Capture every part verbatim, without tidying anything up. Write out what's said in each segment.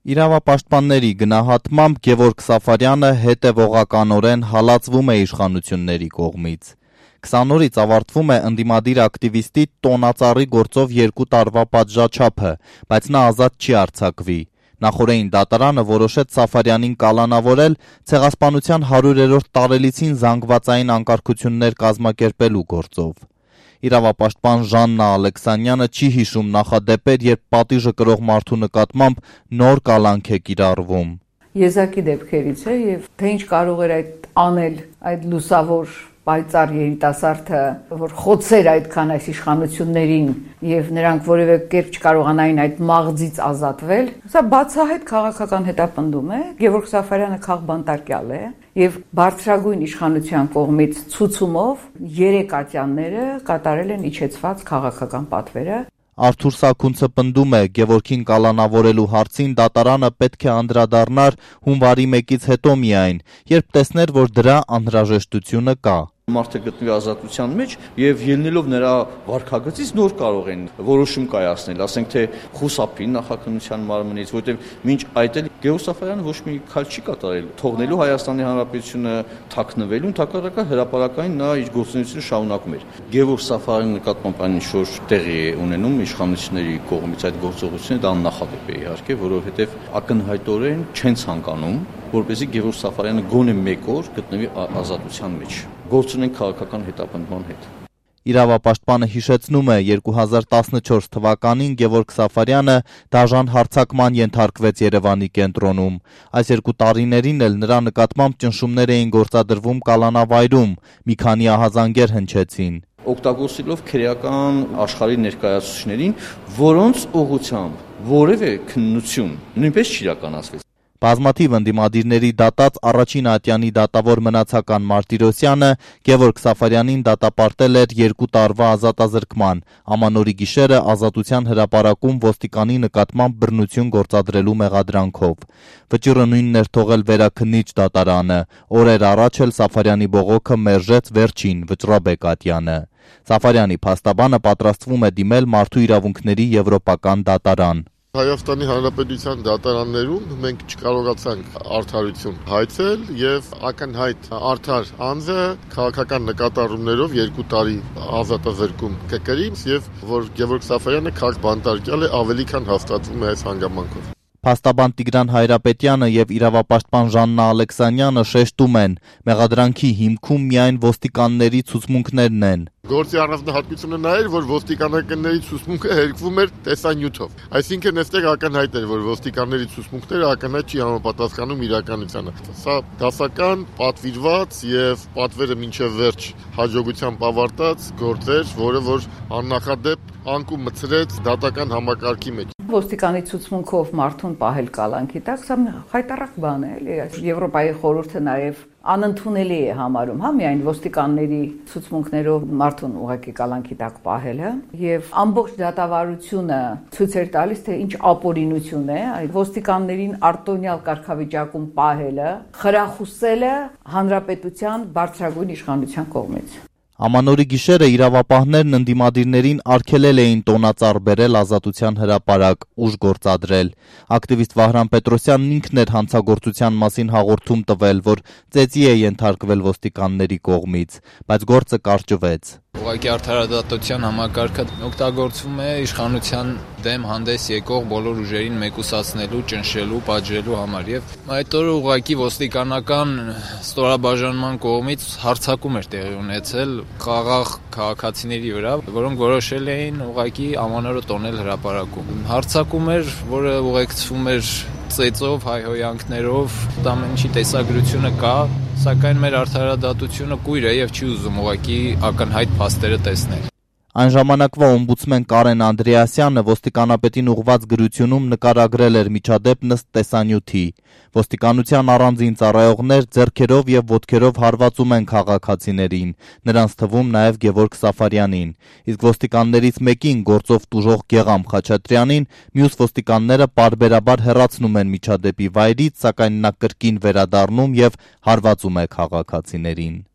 Իրավապաշտպանների գնահատմամբ Գևորգ Սաֆարյանը հետևողականորեն հալածվում է իշխանությունների կողմից։ Քսան օրից ավարտվում է ընդդիմադիր ակտիվիստի տոնածառի գործով երկու տարվա պատժաչափը, բայց նա ազատ չի արձակվի։ Նախօրեին դատարանը որոշեց Սաֆարյանին կալանավորել ցեղասպանության հարյուրերորդ տարելիցին զանգվածային անկարգություններ կազմակերպելու գործով։ Իրավապաշտպան Ժաննա Ալեքսանյանը չի հիշում նախադեպեր, երբ պատիժը կրող մարդու նկատմամբ նոր կալանք է կիրառվում։ Եզակի դեպքերից է եւ թե ինչ կարող էր այդ անել այդ լուսավոր պայծառ երիտասարդը, որ խոցեր այդքան այս իշխանություններին եւ նրանք որևէ կերպ չկարողանային այդ մաղձից ազատվել, սա բացահայտ քաղաքական հետապնդում է։ Գևորգ Սաֆարյանը քաղբանտարկյալ է եւ բարձրագույն իշխանության կողմից ցուցումով երեք ատյանները կատարել են իջեցված քաղաքական պատվերը։ Արթուր Սաքունցը պնդում է, Գևորգին կալանավորելու հարցին դատարանը պետք է անդրադառնար հունվարի մեկից հետո միայն, երբ տեսներ, որ դրա անհրաժեշտությունը կա։ Մարդը գտնվի ազատության մեջ եւ ելնելով նրա վարքագծից նոր կարող են որոշում կայացնել, ասենք թե խուսափի նախաքննության մարմնից, որտեղ մինչ այդ էլ Գևորգ Սաֆարյանը ոչ մի քայլ չի կատարել, թողնելու Հայաստանի Հանրապետությունը թաքնվելու, ընդհակառակը հրապարակային նա իր գործունեությունը շարունակում էր։ Գևորգ Սաֆարյանի նկատմամբ այն ինչ-որ տեղի է ունենում իշխանությունների կողմից այդ գործողությունը, դա աննախադեպ է իհարկե, որովհետեւ ակնհայտորեն չեն ցանկանում, որպեսզի Գևորգ Սաֆարյանը գոնե մեկ օր գտնվի ազատության մեջ։ Գործ ունեն քաղաքական հետապնդման հետ։ Իրավապաշտպանը հիշեցնում է, երկու հազար տասնչորս թվականին Գևորգ Սաֆարյանը դաժան հարձակման ենթարկվեց Երևանի կենտրոնում։ Այս երկու տարիներին էլ նրա նկատմամբ ճնշումներ էին գործադրվում կալանավայրում, մի քանի ահազանգեր հնչեցին։ Օգտագործելով քրեական աշխարհի ներկայացուցիչներին, որոնց ուղղությամբ որևէ քննություն նույնպես չիրականացվեց։ Բազմաթիվ ընդդիմադիրների դատած առաջին ատյանի դատավոր մնացական Մարտիրոսյանը Գևորգ Սաֆարյանին դատապարտել էր երկու տարվա ազատազրկման, ամանորի գիշերը ազատության հրապարակում ոստիկանի նկատմամբ բռնություն գործադրելու մեղադրանքով։ Վճիռը նույնն էր թողել վերաքննիչ դատարանը, օրեր առաջ էլ Սաֆարյանի բողոքը մերժեց վերջին վճռաբեկ ատյանը։ Սաֆարյանի փաստաբանը պատրաստվում է դիմել Մարդու իրավունքների եվրոպական դատարան։ Հայաստանի Հանրապետության դատարաններում մենք չկարողացանք արդարություն հայցել եւ ակնհայտ արդար անձը քաղաքական նկատառումներով երկու տարի ազատազրկում կկրի եւ որ Գևորգ Սաֆարյանը քաղբանտարկյալ է ավելի քան հաստատվում է այս հանգամանքով։ Փաստաբան Տիգրան Հայրապետյանը եւ իրավապաշտպան Ժաննա Ալեքսանյանը շեշտում են, մեղադրանքի հիմքում միայն ոստիկանների ցուցմունքներն են։ Գործի առանձնահատկությունը նա էր, որ ոստիկանների ցուցմունքը հերկվում էր տեսանյութով։ Այսինքն այստեղ ակնհայտ էր, որ ոստիկանների ցուցմունքները ակնհայտ չի համապատասխանում իրականությանը։ Սա դասական, պատվիրված եւ պատվերը մինչեւ վերջ հաջողությամբ ավարտած գործ էր, որը որ աննախադեպ անկում մցրեց դատական համակարգի մեջ։ Ոստիկանի ցուցմունքով մարդուն պահել կալանքի տակ, սա խայտառակ բան է, էլի։ Եվրոպայի խորհուրդը նաեւ անընդունելի է համարում, հա, միայն ոստիկանների ցուցմունքներով մարդուն ուղղակի կալանքի տակ պահելը եւ ամբողջ դատավարությունը ցույց էր տալիս, թե ինչ ապօրինություն է այդ ոստիկաններին արտոնյալ կարգավիճակում պահելը, խրախուսելը հանրապետության բարձրագույն իշխանության կողմից։ Ամանորի գիշերը իրավապահներն ընդդիմադիրներին արգելել էին տոնածառ բերել ազատության հրապարակ, ուժ գործադրել։ Ակտիվիստ Վահրամ Պետրոսյանն ինքն էր հանցագործության մասին հաղորդում տվել, որ ծեծի է ենթարկվել ոստիկանների կողմից, բայց գործը կարճվեց։ Ուղղակի արդարադատության համակարգը օգտագործվում է իշխանության դեմ հանդես եկող բոլոր ուժերին մեկուսացնելու, ճնշելու, պատժելու համար եւ այդ օրը ուղղակի ոստիկանական ստորաբաժանման կողմից հարձակում էր տեղի ունեցել խաղաղ քաղաքացիների վրա, որոնք որոշել էին ուղղակի ամանորը տոնել հրապարակում։ Հարձակում էր, որը ուղեկցվում էր ծեծով, հայհոյանքներով, ամեն ինչի տեսագրությունը կա, սակայն մեր արդարադատությունը կույր է եւ չի ուզում ուղղակի ակնհայտ փաստերը տեսնել։ Այն ժամանակվա օմբուդսմեն Կարեն Անդրեասյանը ոստիկանապետին ուղված գրությունում նկարագրել էր միջադեպ ըստ տեսանյութի։ Ոստիկանության առանձին ծառայողներ ձեռքերով եւ ոտքերով հարվածում են քաղաքացիներին, նրանց թվում նաեւ Գևորգ Սաֆարյանին, իսկ ոստիկաններից մեկին գործով տուժող Գեղամ Խաչատրյանին մյուս ոստիկանները պարբերաբար հեռացնում են միջադեպի վայրից, սակայն նա կրկին վերադառնում եւ հարվածում է քաղաքացիներին։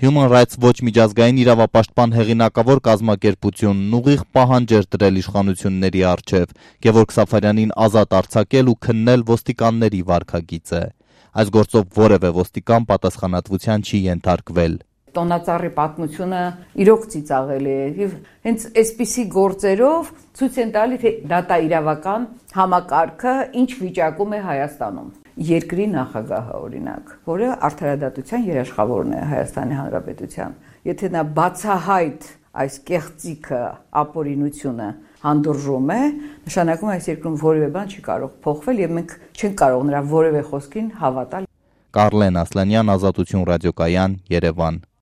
Human Rights Watch միջազգային իրավապաշտպան հեղինակավոր կազմակերպությունն ուղիղ պահանջ էր դրել իշխանությունների առջև Գևորգ Սաֆարյանին ազատ արձակել ու քննել ոստիկանների վարքագիծը։ Այս գործով որևէ ոստիկան պատասխանատվության չի ենթարկվել։ Տոնածառի պատմությունը իրոք ծիծաղելի է եւ հենց այսպիսի գործերով ցույց են տալի թե դատաիրավական համակարգը ինչ վիճակում է Հայաստանում։ Երկրի նախագահը օրինակ, որը արդարադատության երաշխավորն է Հայաստանի Հանրապետության, եթե նա բացահայտ այս կեղծիքը, ապօրինությունը հանդուրժում է, նշանակում է այս երկրում որևէ բան չի կարող փոխվել եւ մենք չենք կարող նրա որևէ խոսքին հավատալ։ Կարլեն Ասլանյան, Ազատություն ռադիոկայան, Երևան։